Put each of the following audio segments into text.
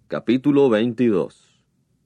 Capítulo 22.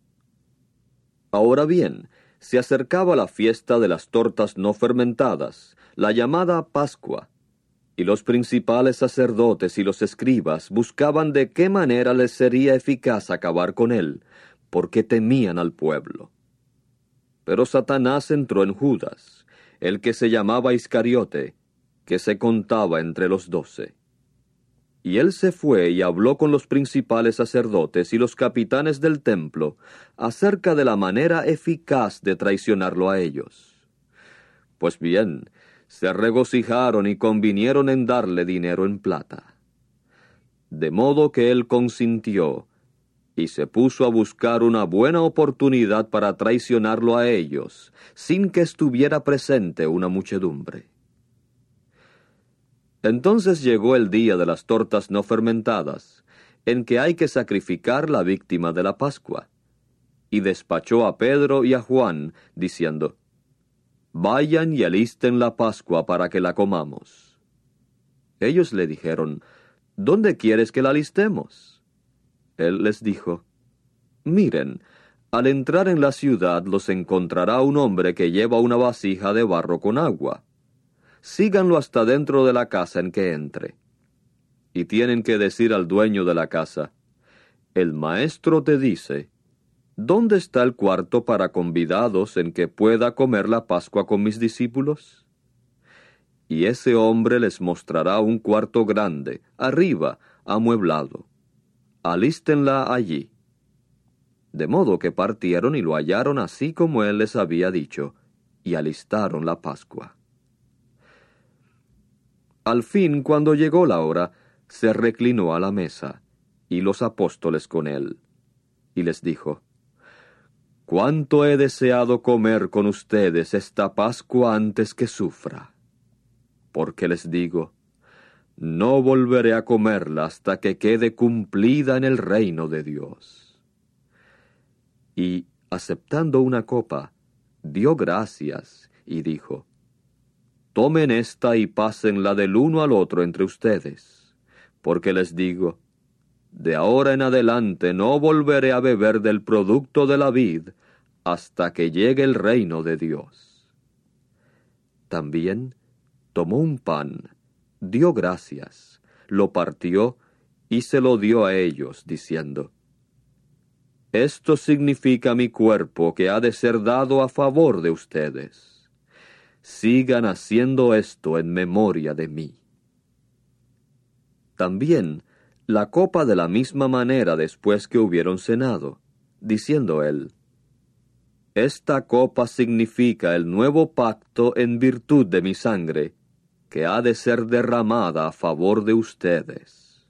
Ahora bien, se acercaba la fiesta de las tortas no fermentadas, la llamada Pascua, y los principales sacerdotes y los escribas buscaban de qué manera les sería eficaz acabar con él, porque temían al pueblo. Pero Satanás entró en Judas, el que se llamaba Iscariote, que se contaba entre los 12. Y él se fue y habló con los principales sacerdotes y los capitanes del templo acerca de la manera eficaz de traicionarlo a ellos. Pues bien, se regocijaron y convinieron en darle dinero en plata. De modo que él consintió, y se puso a buscar una buena oportunidad para traicionarlo a ellos, sin que estuviera presente una muchedumbre. Entonces llegó el día de las tortas no fermentadas, en que hay que sacrificar la víctima de la Pascua, y despachó a Pedro y a Juan, diciendo: «Vayan y alisten la Pascua para que la comamos». Ellos le dijeron: «¿Dónde quieres que la alistemos?» Él les dijo: «Miren, al entrar en la ciudad los encontrará un hombre que lleva una vasija de barro con agua. Síganlo hasta dentro de la casa en que entre. Y tienen que decir al dueño de la casa: el maestro te dice, ¿dónde está el cuarto para convidados en que pueda comer la Pascua con mis discípulos? Y ese hombre les mostrará un cuarto grande, arriba, amueblado. Alístenla allí». De modo que partieron y lo hallaron así como él les había dicho, y alistaron la Pascua. Al fin, cuando llegó la hora, se reclinó a la mesa, y los apóstoles con él, y les dijo: «Cuánto he deseado comer con ustedes esta Pascua antes que sufra. Porque les digo, no volveré a comerla hasta que quede cumplida en el reino de Dios». Y, aceptando una copa, dio gracias, y dijo: «Tomen esta y pásenla del uno al otro entre ustedes, porque les digo, de ahora en adelante no volveré a beber del producto de la vid hasta que llegue el reino de Dios». También tomó un pan, dio gracias, lo partió y se lo dio a ellos, diciendo: «Esto significa mi cuerpo que ha de ser dado a favor de ustedes. Sigan haciendo esto en memoria de mí». También la copa de la misma manera después que hubieron cenado, diciendo él: «Esta copa significa el nuevo pacto en virtud de mi sangre, que ha de ser derramada a favor de ustedes.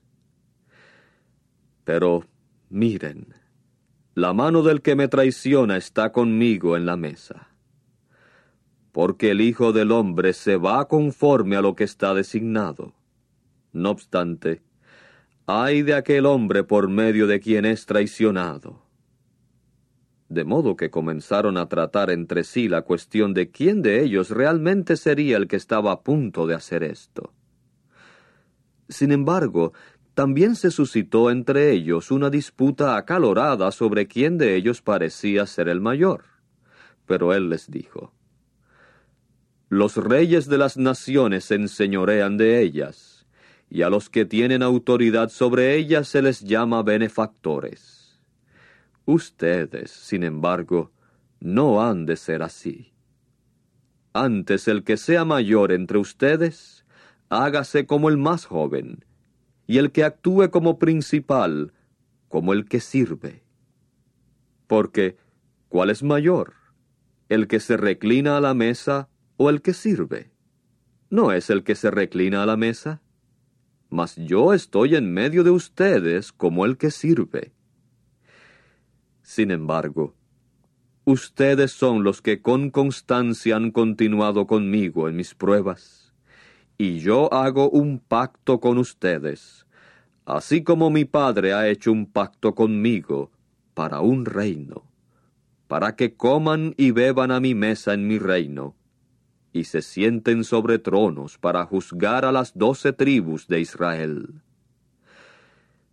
Pero miren, la mano del que me traiciona está conmigo en la mesa. Porque el Hijo del Hombre se va conforme a lo que está designado. No obstante, ay de aquel hombre por medio de quien es traicionado». De modo que comenzaron a tratar entre sí la cuestión de quién de ellos realmente sería el que estaba a punto de hacer esto. Sin embargo, también se suscitó entre ellos una disputa acalorada sobre quién de ellos parecía ser el mayor. Pero él les dijo: «Los reyes de las naciones se enseñorean de ellas, y a los que tienen autoridad sobre ellas se les llama benefactores. Ustedes, sin embargo, no han de ser así. Antes el que sea mayor entre ustedes, hágase como el más joven, y el que actúe como principal, como el que sirve. Porque, ¿cuál es mayor? ¿El que se reclina a la mesa o el que sirve? ¿No es el que se reclina a la mesa? Mas yo estoy en medio de ustedes como el que sirve. Sin embargo, ustedes son los que con constancia han continuado conmigo en mis pruebas, y yo hago un pacto con ustedes, así como mi Padre ha hecho un pacto conmigo para un reino, para que coman y beban a mi mesa en mi reino, y se sienten sobre tronos para juzgar a las 12 tribus de Israel.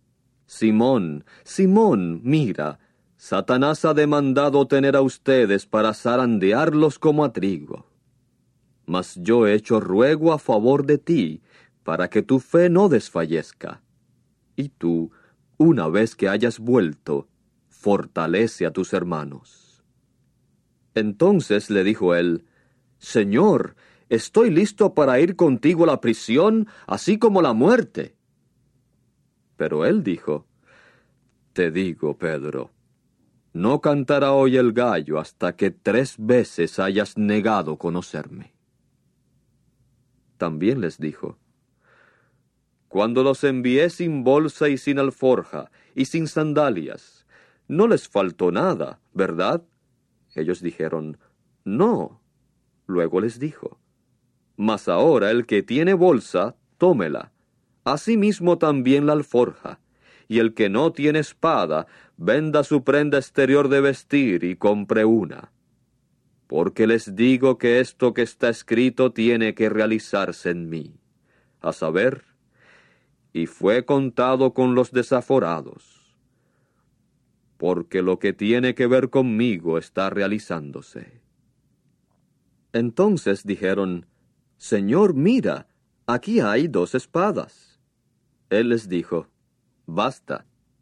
Simón, Simón, mira, Satanás ha demandado tener a ustedes para zarandearlos como a trigo. Mas yo he hecho ruego a favor de ti, para que tu fe no desfallezca. Y tú, una vez que hayas vuelto, fortalece a tus hermanos. Entonces le dijo él, Señor, estoy listo para ir contigo a la prisión, así como la muerte. Pero él dijo, Te digo, Pedro, no cantará hoy el gallo hasta que 3 veces hayas negado conocerme. También les dijo, Cuando los envié sin bolsa y sin alforja y sin sandalias, no les faltó nada, ¿verdad? Ellos dijeron, No. Luego les dijo, Mas ahora el que tiene bolsa, tómela, asimismo también la alforja, y el que no tiene espada, venda su prenda exterior de vestir y compre una. Porque les digo que esto que está escrito tiene que realizarse en mí, a saber, y fue contado con los desaforados, porque lo que tiene que ver conmigo está realizándose. Entonces dijeron, Señor, mira, aquí hay 2 espadas. Él les dijo, Basta.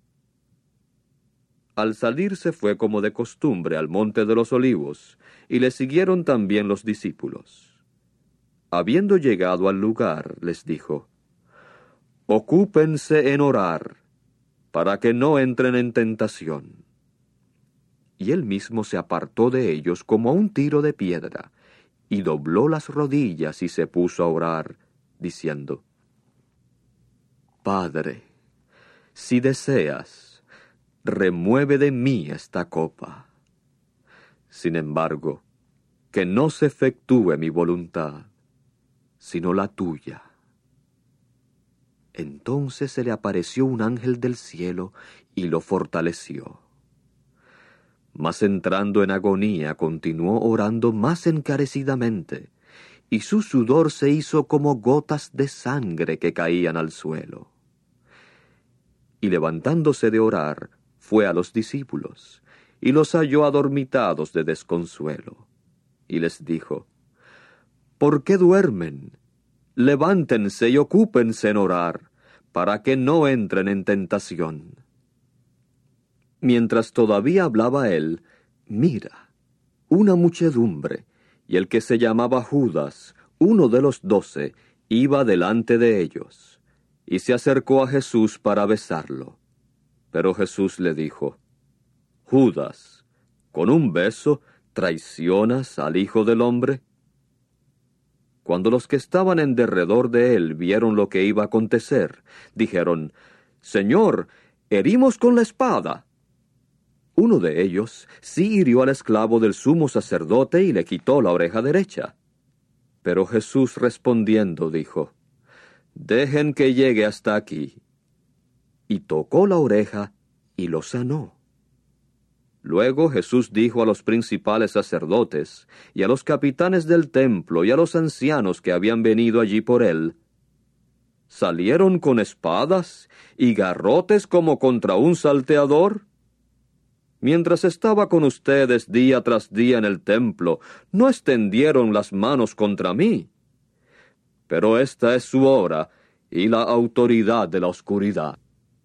Al salir se fue como de costumbre al monte de los Olivos, y le siguieron también los discípulos. Habiendo llegado al lugar, les dijo, Ocúpense en orar, para que no entren en tentación. Y él mismo se apartó de ellos como a un tiro de piedra, y dobló las rodillas y se puso a orar, diciendo, Padre, si deseas, remueve de mí esta copa. Sin embargo, que no se efectúe mi voluntad, sino la tuya. Entonces se le apareció un ángel del cielo y lo fortaleció. Mas entrando en agonía continuó orando más encarecidamente, y su sudor se hizo como gotas de sangre que caían al suelo. Y levantándose de orar, fue a los discípulos, y los halló adormitados de desconsuelo. Y les dijo, ¿Por qué duermen? Levántense y ocúpense en orar, para que no entren en tentación. Mientras todavía hablaba él, mira, una muchedumbre, y el que se llamaba Judas, uno de los 12, iba delante de ellos, y se acercó a Jesús para besarlo. Pero Jesús le dijo, Judas, ¿con un beso traicionas al Hijo del Hombre? Cuando los que estaban en derredor de él vieron lo que iba a acontecer, dijeron, Señor, herimos con la espada. Uno de ellos sí hirió al esclavo del sumo sacerdote y le quitó la oreja derecha. Pero Jesús respondiendo dijo, Dejen que llegue hasta aquí. Y tocó la oreja y lo sanó. Luego Jesús dijo a los principales sacerdotes, y a los capitanes del templo, y a los ancianos que habían venido allí por él, ¿salieron con espadas y garrotes como contra un salteador? Mientras estaba con ustedes día tras día en el templo, no extendieron las manos contra mí. Pero esta es su hora y la autoridad de la oscuridad.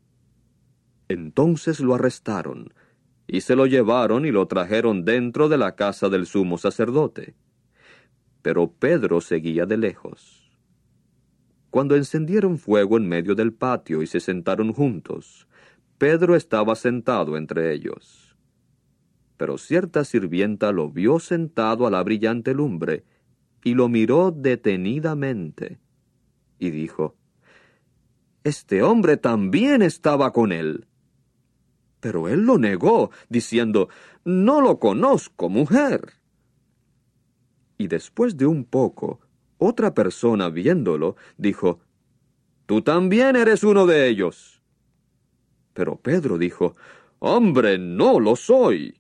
Entonces lo arrestaron, y se lo llevaron y lo trajeron dentro de la casa del sumo sacerdote. Pero Pedro seguía de lejos. Cuando encendieron fuego en medio del patio y se sentaron juntos, Pedro estaba sentado entre ellos. Pero cierta sirvienta lo vio sentado a la brillante lumbre, y lo miró detenidamente, y dijo, «Este hombre también estaba con él». Pero él lo negó, diciendo, «No lo conozco, mujer». Y después de un poco, otra persona viéndolo, dijo, «Tú también eres uno de ellos». Pero Pedro dijo, «Hombre, no lo soy».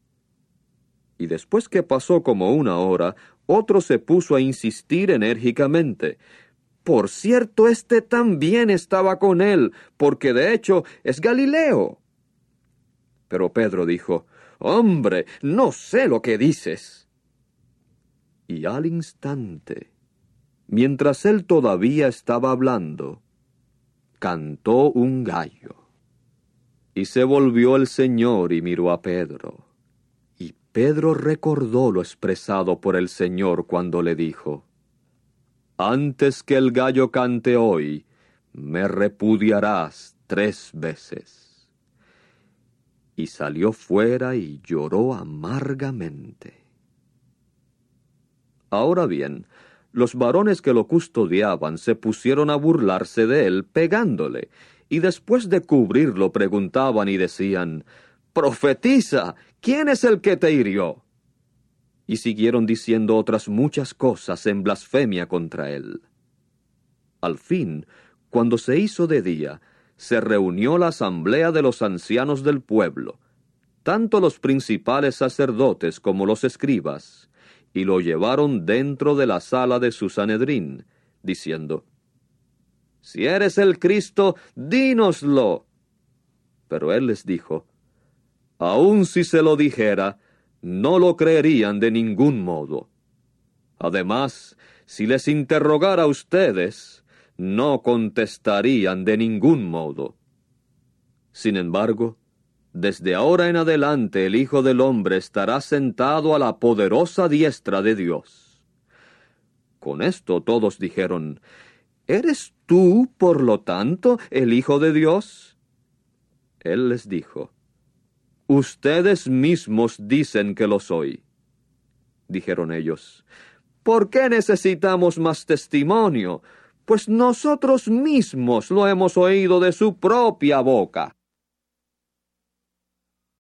Y después que pasó como una hora, otro se puso a insistir enérgicamente, Por cierto, éste también estaba con él, porque de hecho es Galileo. Pero Pedro dijo, «Hombre, no sé lo que dices». Y al instante, mientras él todavía estaba hablando, cantó un gallo. Y se volvió el Señor y miró a Pedro. Y Pedro recordó lo expresado por el Señor cuando le dijo, «Antes que el gallo cante hoy, me repudiarás 3 veces». Y salió fuera y lloró amargamente. Ahora bien, los varones que lo custodiaban se pusieron a burlarse de él, pegándole, y después de cubrirlo preguntaban y decían, «Profetiza, ¿quién es el que te hirió?». Y siguieron diciendo otras muchas cosas en blasfemia contra él. Al fin, cuando se hizo de día, se reunió la asamblea de los ancianos del pueblo, tanto los principales sacerdotes como los escribas, y lo llevaron dentro de la sala de su Sanedrín, diciendo, «Si eres el Cristo, dínoslo». Pero él les dijo, «Aun si se lo dijera, no lo creerían de ningún modo. Además, si les interrogara a ustedes, no contestarían de ningún modo. Sin embargo, desde ahora en adelante el Hijo del Hombre estará sentado a la poderosa diestra de Dios». Con esto todos dijeron, «¿Eres tú, por lo tanto, el Hijo de Dios?». Él les dijo, «Ustedes mismos dicen que lo soy». Dijeron ellos, «¿Por qué necesitamos más testimonio? Pues nosotros mismos lo hemos oído de su propia boca».